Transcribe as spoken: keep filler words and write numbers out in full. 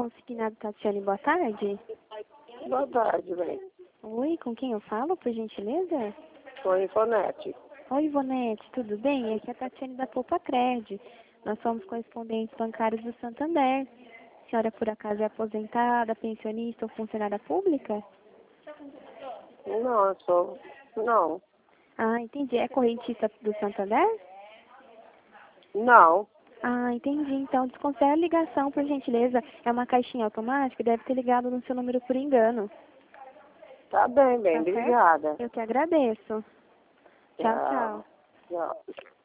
consignado Tatiane, boa tarde. Boa tarde, bem. Oi, com quem eu falo, por gentileza? Com a Ivonete. Oi, Ivonete, tudo bem? Aqui é a Tatiane da Poupa Cred. Nós somos correspondentes bancários do Santander. A senhora, por acaso, é aposentada, pensionista ou funcionária pública? Não, eu sou... Não. Ah, entendi. É correntista do Santander? Não. Ah, entendi. Então, desconsidera a ligação, por gentileza. É uma caixinha automática e deve ter ligado no seu número por engano. Tá bem, bem. Tá certo? Obrigada. Eu que agradeço. Tchau, tchau. Tchau.